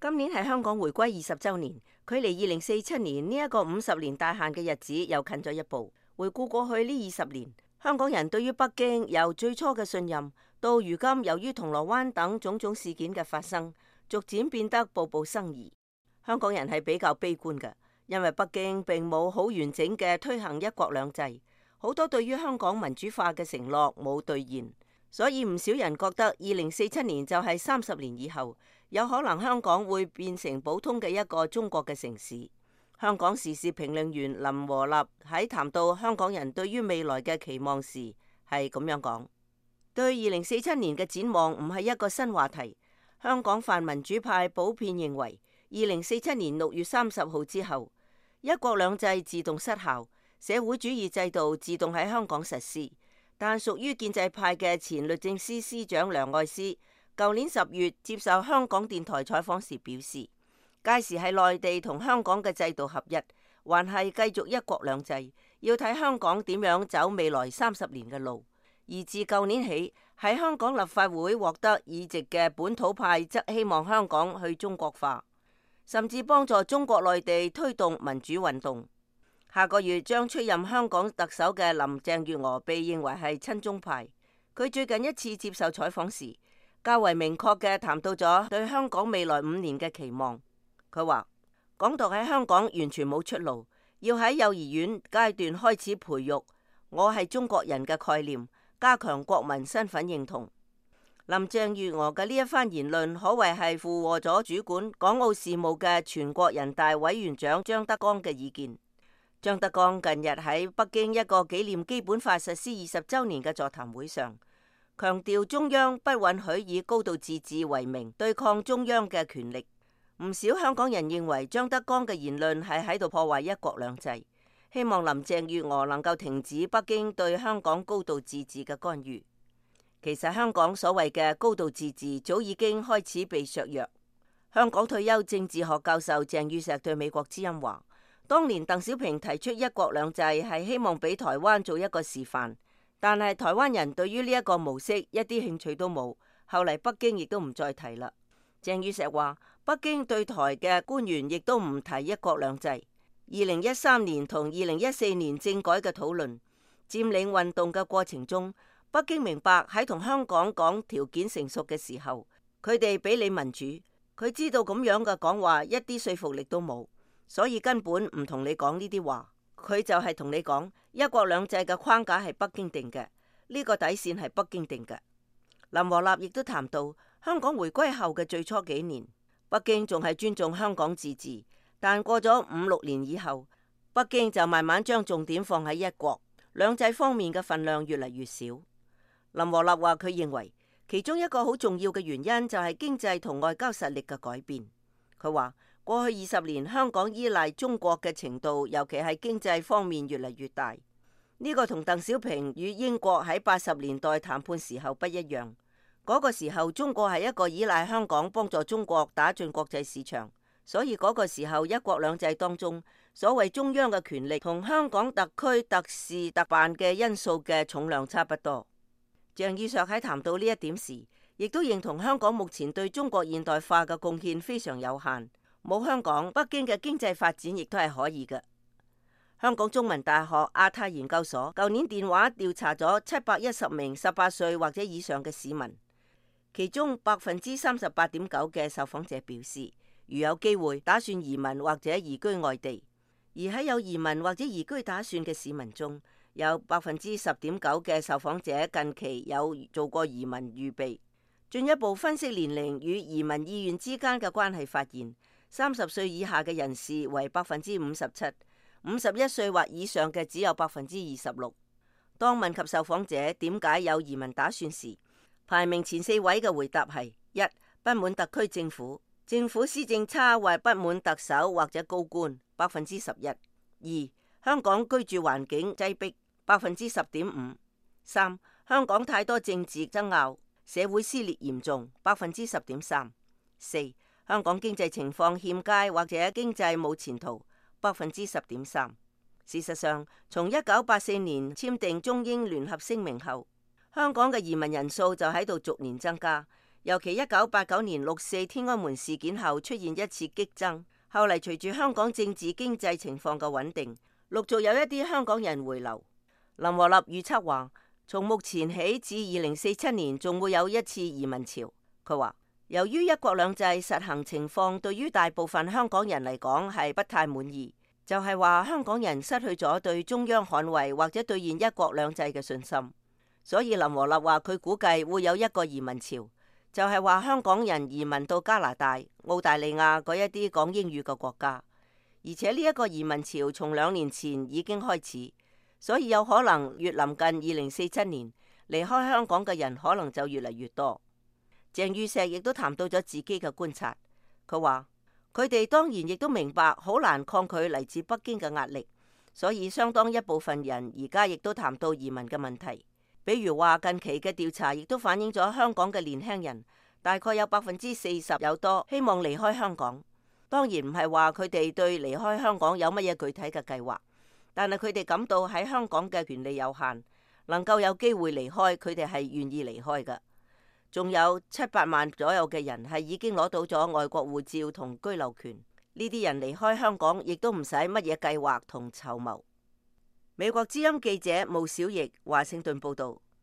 今年係香港回歸20週年，距離2047年呢一個50年大限嘅日子又近咗一步。回顧過去呢20年，香港人對於北京由最初嘅信任，到如今由於銅鑼灣等種種事件嘅發生，逐漸變得步步生疑。香港人係比較悲觀嘅，因為北京並冇好完整嘅推行一國兩制，好多對於香港民主化嘅承諾冇兌現。所以唔少人覺得2047年就係30年以後，有可能香港會變成普通嘅一個中國嘅城市。香港時事評論員林和立喺談到香港人對於未來嘅期望時，係咁樣講：對2047年嘅展望唔係一個新話題。香港泛民主派普遍認為，2047年6月30號之後，一國兩制自動失效，社會主義制度自動喺香港實施。但屬於建制派嘅前律政司司長梁愛詩，舊年10月接受香港電台採訪時表示，屆時係內地同香港嘅制度合一，還係繼續一國兩制，要睇香港點樣走未來30年嘅路。而自舊年起，喺香港立法會獲得議席嘅本土派則希望香港去中國化，甚至幫助中國內地推動民主運動。下個月將出任香港特首嘅林鄭月娥被認為係親中派。佢最近一次接受採訪時，較為明確嘅談到咗對香港未來5年嘅期望。佢話：港獨喺香港完全冇出路，要喺幼兒園階段開始培育我係中國人嘅概念，加強國民身份認同。林鄭月娥嘅呢一番言論可謂係附和咗主管港澳事務嘅全國人大委員長張德江嘅意見。張德江近日喺北京一個紀念基本法實施20週年嘅座談會上，強調中央不允許以高度自治為名對抗中央嘅權力。唔少香港人認為張德江嘅言論係喺度破壞一國兩制，希望林鄭月娥能夠停止北京對香港高度自治嘅干預。其實香港所謂嘅高度自治早已經開始被削弱。香港退休政治學教授鄭宇碩對美國之音話：當年鄧小平提出一國兩制係希望俾台灣做一個示範，但係台灣人對於呢一個模式一啲興趣都冇。後嚟北京亦都唔再提啦。鄭宇碩話：北京對台嘅官員亦都唔提一國兩制。2013年同2014年政改嘅討論、佔領運動嘅過程中，北京明白喺同香港講條件成熟嘅時候，佢哋俾你民主，佢知道咁樣嘅講話一啲說服力都冇。所以根本唔同你講呢啲話，佢就係同你講一國兩制嘅框架係北京定嘅，呢個底線係北京定嘅。林和立亦都談到香港回歸後嘅最初幾年，北京仲係尊重香港自治，但過咗5-6年以後，北京就慢慢將重點放喺一國兩制方面嘅份量越嚟越少。林和立話佢認為其中一個好重要嘅原因就係經濟同外交實力嘅改變。佢話：過去20年，香港依賴中國嘅程度，尤其係經濟方面越嚟越大。呢個同鄧小平與英國喺80年代談判時候不一樣。嗰個時候，中國係一個依賴香港幫助中國打進國際市場，所以嗰個時候一國兩制當中，所謂中央嘅權力同香港特區特事特辦嘅因素嘅重量差不多。鄭宇碩喺談到呢一點時，亦都認同香港目前對中國現代化嘅貢獻非常有限。冇香港，北京嘅經濟發展亦都係可以嘅。香港中文大學亞太研究所舊年電話調查咗710名18歲或者以上嘅市民，其中38.9%嘅受訪者表示，如有機會打算移民或者移居外地。而喺有移民或者移居打算嘅市民中，有10.9%嘅受訪者近期有做過移民預備。進一步分析年齡與移民意願之間嘅關係，發現30歲以下嘅人士為57%，51歲或以上嘅只有26%。當問及受訪者點解有移民打算時，排名前4位嘅回答係： 1. 不滿特區政府，政府施政差或不滿特首或者高官11%。 2. 香港居住環境擠迫10.5%。 3. 香港太多政治爭拗，社會撕裂嚴重10.3%。 4. 香港經濟情況欠佳或者經濟冇前途10.3%。事實上，從1984年簽訂中英聯合聲明後，香港嘅移民人數就喺度逐年增加。 尤其1989年6.4天安門事件後出現一次激增，後嚟隨住香港政治經濟情況嘅穩定，陸續有一啲香港人回流。林和立預測話，從目前起至2047年仲會有一次移民潮。佢話，由於一國兩制實行情況對於大部分香港人嚟講係不太滿意，就係話香港人失去咗對中央捍衛或者兌現一國兩制嘅信心。所以林和立話佢估計會有一個移民潮，就係話香港人移民到加拿大、澳大利亞嗰一啲講英語嘅國家，而且呢一個移民潮從2年前已經開始。所以有可能越臨近2047年，離開香港嘅人可能就越嚟越多。鄭宇碩亦都談到咗自己嘅觀察，佢話佢哋當然亦都明白好難抗拒嚟自北京嘅壓力，所以相當一部分人而家亦都談到移民嘅問題。比如話近期嘅調查亦都反映咗香港嘅年輕人大概有40%有多希望離開香港。當然唔係話佢哋對離開香港有乜嘢具體嘅計劃。但係佢哋感到喺香港嘅權利有限，能夠有機會離開，佢哋係願意離開嘅。仲有7-8萬左右嘅人係已經攞到咗外國護照同居留權，呢啲人離開香港亦都唔使乜嘢計劃同籌謀。美國之音記者毛小翼華盛頓報道。